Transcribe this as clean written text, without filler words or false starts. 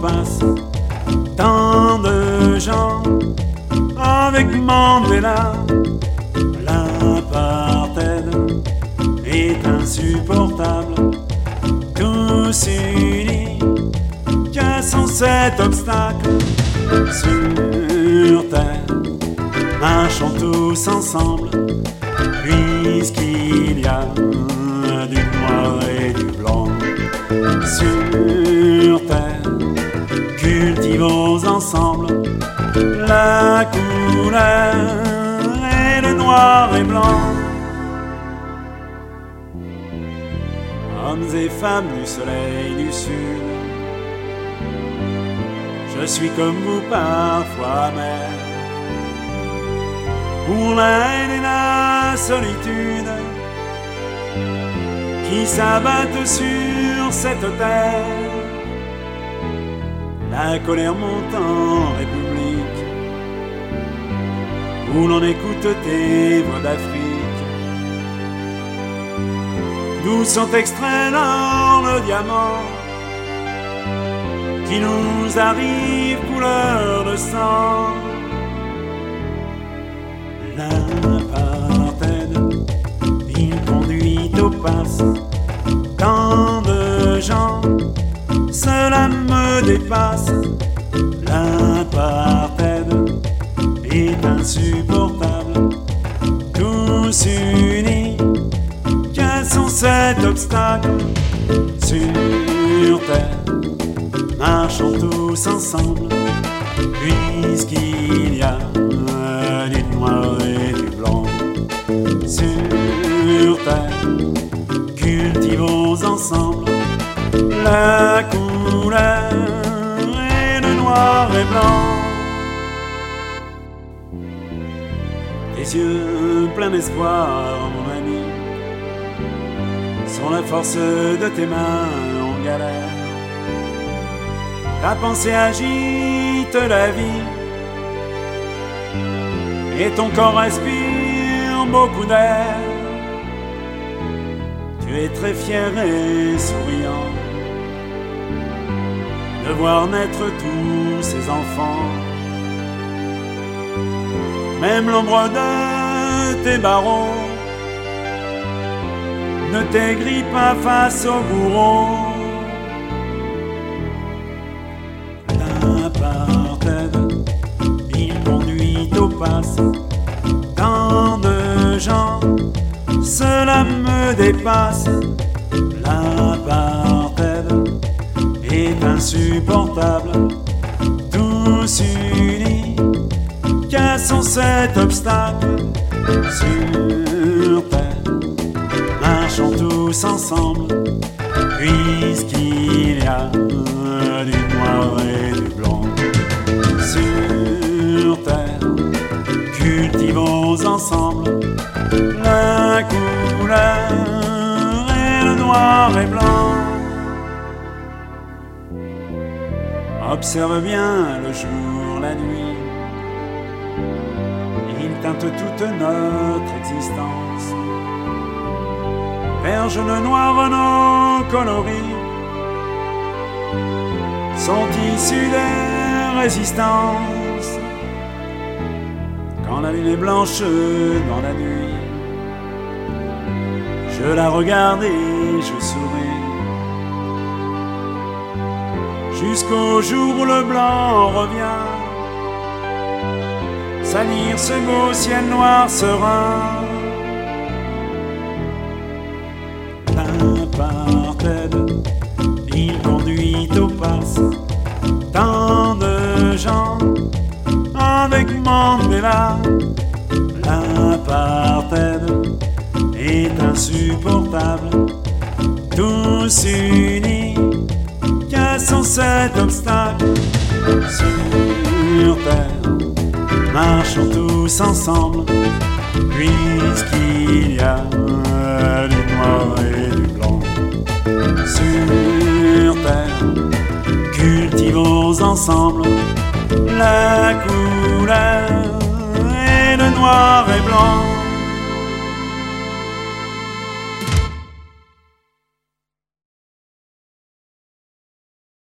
passe. Tant de gens avec Mandela. L'apartheid est insupportable. Tous unis, cassons cet obstacle. Sur terre, marchons tous ensemble, puisqu'il y a du noir et du blanc. Sur terre, cultivons ensemble la couleur et le noir et blanc. Hommes et femmes du soleil du sud, je suis comme vous parfois amer, pour la haine et la solitude qui s'abattent sur cette terre. La colère monte en République, où l'on écoute tes voix d'Afrique, d'où sont extraits l'or, le diamant, qui nous arrive couleur de sang. L'apartheid, il conduit au passe tant de gens, cela me dépasse. L'apartheid est insupportable. Tous unis, cassons cet obstacle. Sur terre, marchons tous ensemble, puisqu'il y a du noir et du blanc. Sur terre, cultivons ensemble la couleur et le noir et blanc. Tes yeux pleins d'espoir, mon ami, sont la force de tes mains en galère. Ta pensée agite la vie et ton corps respire beaucoup d'air. Tu es très fier et souriant de voir naître tous ces enfants. Même l'ombre de tes barreaux ne t'aigrit pas face au bourreau. L'apartheid, il conduit au passe tant de gens, cela me dépasse. L'apartheid est insupportable. Tous unis, cassons cet obstacle. Sur terre, marchons tous ensemble, puisqu'il y a du noir et du blanc. Sur terre, cultivons ensemble la couleur et le noir et blanc. Observe bien le jour, la nuit, il teinte toute notre existence. Vert, jaune, noir, nos coloris sont issus des résistances. Quand la lune est blanche dans la nuit, je la regarde et je souris, jusqu'au jour où le blanc revient salir ce beau ciel noir serein. L'apartheid, il conduit au passe tant de gens avec Mandela. L'apartheid est insupportable. Tous unis, cassons cet obstacle. Sur terre, marchons tous ensemble, puisqu'il y a du noir et du blanc. Sur terre, cultivons ensemble la couleur et le noir et blanc.